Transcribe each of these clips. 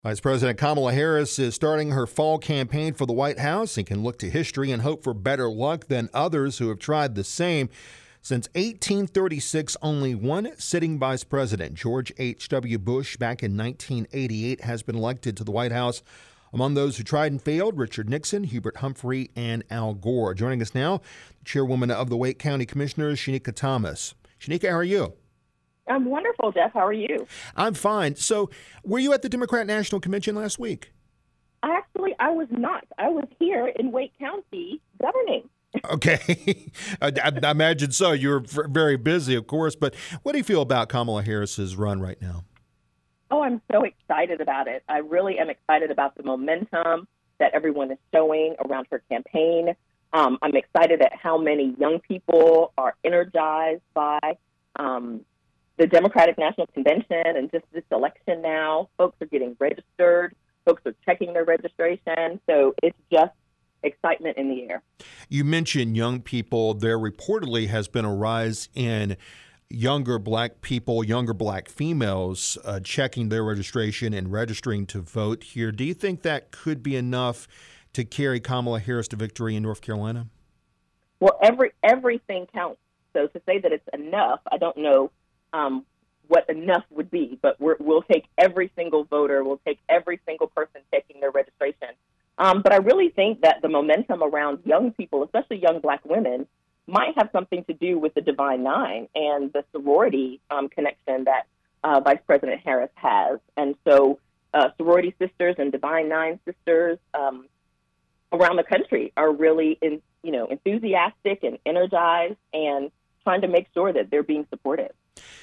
Vice President Kamala Harris is starting her fall campaign for the White House and can look to history and hope for better luck than others who have tried the same. Since 1836, only one sitting vice president, George H.W. Bush, back in 1988, has been elected to the White House. Among those who tried and failed, Richard Nixon, Hubert Humphrey, and Al Gore. Joining us now, the chairwoman of the Wake County Commissioners, Shanika Thomas. Shanika, how are you? I'm wonderful, Jeff. How are you? I'm fine. So, were you at the Democrat National Convention last week? I was not. I was here in Wake County governing. Okay. I imagine so. You're very busy, of course. But what do you feel about Kamala Harris's run right now? Oh, I'm so excited about it. I really am excited about the momentum that everyone is showing around her campaign. I'm excited at how many young people are energized by the Democratic National Convention and just this election now. Folks are getting registered. Folks are checking their registration. So it's just excitement in the air. You mentioned young people. There reportedly has been a rise in younger black people, younger black females checking their registration and registering to vote here. Do you think that could be enough to carry Kamala Harris to victory in North Carolina? Well, everything counts. So to say that it's enough, I don't know what enough would be, but we'll take every single voter, we'll take every single person checking their registration. But I really think that the momentum around young people, especially young black women, might have something to do with the Divine Nine and the sorority connection that Vice President Harris has. And so sorority sisters and Divine Nine sisters around the country are really enthusiastic and energized and trying to make sure that they're being supported.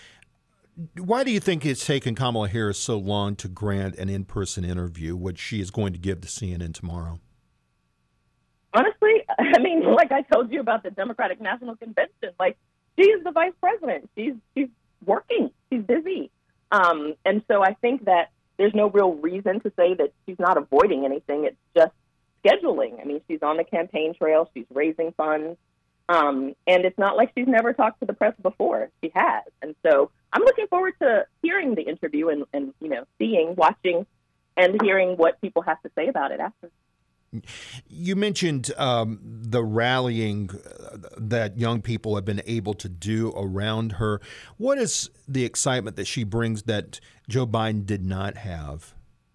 Why do you think it's taken Kamala Harris so long to grant an in-person interview, which she is going to give to CNN tomorrow? Honestly, I mean, like I told you about the Democratic National Convention, she is the vice president. She's working. She's busy. And so I think that there's no real reason to say that she's not avoiding anything. It's just scheduling. I mean, she's on the campaign trail. She's raising funds. And it's not like she's never talked to the press before. She has. And so I'm looking forward to hearing the interview and watching and hearing what people have to say about it after. You mentioned the rallying that young people have been able to do around her. What is the excitement that she brings that Joe Biden did not have?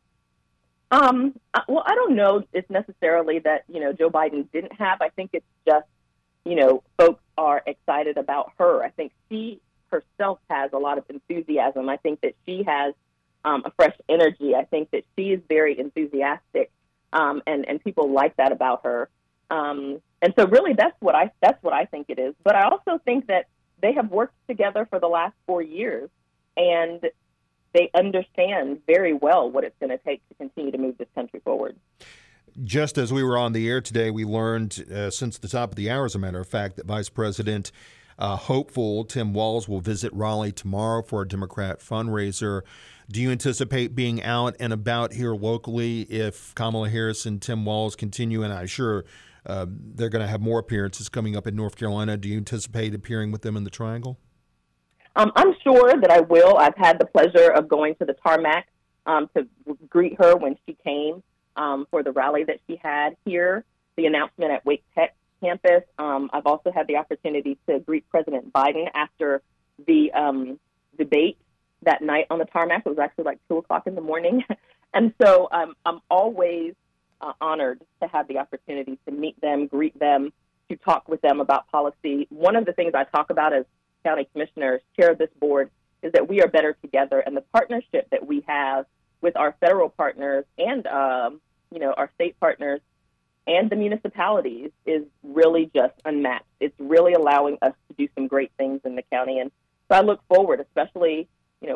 Well, I don't know if necessarily that, Joe Biden didn't have. I think it's just, folks are excited about her. I think she herself has a lot of enthusiasm. I think that she has a fresh energy. I think that she is very enthusiastic, and people like that about her. And so really that's what I think it is. But I also think that they have worked together for the last 4 years, and they understand very well what it's going to take to continue to move this country forward. Just as we were on the air today, we learned since the top of the hour, as a matter of fact, that Vice President hopeful Tim Walz will visit Raleigh tomorrow for a Democrat fundraiser. Do you anticipate being out and about here locally if Kamala Harris and Tim Walz continue? And I'm sure they're going to have more appearances coming up in North Carolina. Do you anticipate appearing with them in the Triangle? I'm sure that I will. I've had the pleasure of going to the tarmac to greet her when she came for the rally that she had here, the announcement at Wake Tech campus. I've also had the opportunity to greet President Biden after the debate that night on the tarmac. It was actually like 2:00 in the morning. And so I'm always honored to have the opportunity to meet them, greet them, to talk with them about policy. One of the things I talk about as county commissioner, chair of this board, is that we are better together. And the partnership that we have with our federal partners and, our state partners and the municipalities is really just unmatched. It's really allowing us to do some great things in the county. And so I look forward, especially,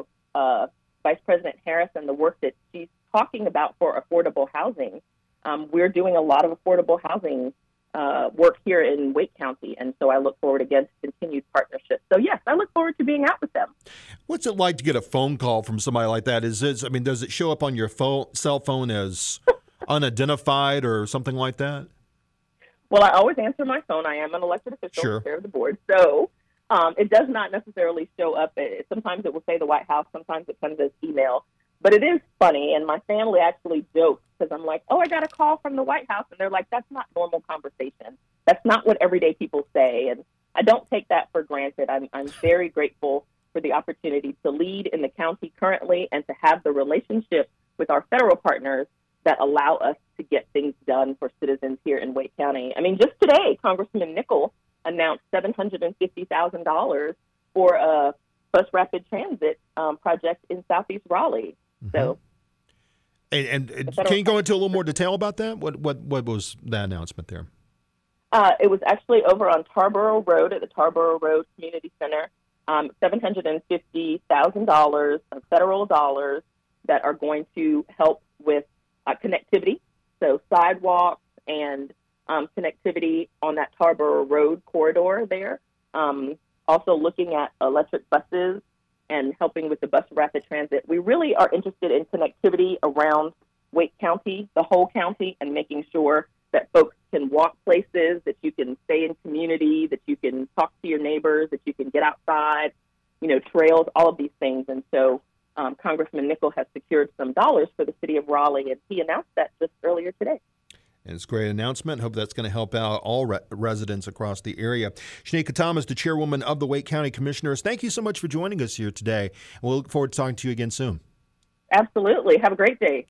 Vice President Harris and the work that she's talking about for affordable housing. We're doing a lot of affordable housing work here in Wake County. And so I look forward again to continued partnership. So yes, I look forward to being out with them. What's it like to get a phone call from somebody like that? Does it show up on your cell phone as unidentified or something like that? Well, I always answer my phone. I am an elected official, Sure. Chair of the board. So it does not necessarily show up. Sometimes it will say the White House. Sometimes it comes as email. But it is funny, and my family actually jokes because I'm like, oh, I got a call from the White House. And they're like, that's not normal conversation. That's not what everyday people say. And I don't take that for granted. I'm very grateful for the opportunity to lead in the county currently and to have the relationship with our federal partners that allow us to get things done for citizens here in Wake County. I mean, just today, Congressman Nickel announced $750,000 for a bus rapid transit project in Southeast Raleigh. Mm-hmm. So, and can you go into a little more detail about that? What was that announcement there? It was actually over on Tarboro Road at the Tarboro Road Community Center. $750,000 of federal dollars that are going to help with connectivity, so sidewalks and connectivity on that Tarboro Road corridor there. Also looking at electric buses and helping with the bus rapid transit. We really are interested in connectivity around Wake County, the whole county, and making sure that folks can walk places, that you can stay in community, that you can talk to your neighbors, that you can get outside, trails, all of these things. And so Congressman Nickel has secured some dollars for the city of Raleigh, and he announced that just earlier today. And it's a great announcement. Hope that's going to help out all residents across the area. Shanika Thomas, the chairwoman of the Wake County Commissioners, thank you so much for joining us here today. We'll look forward to talking to you again soon. Absolutely. Have a great day.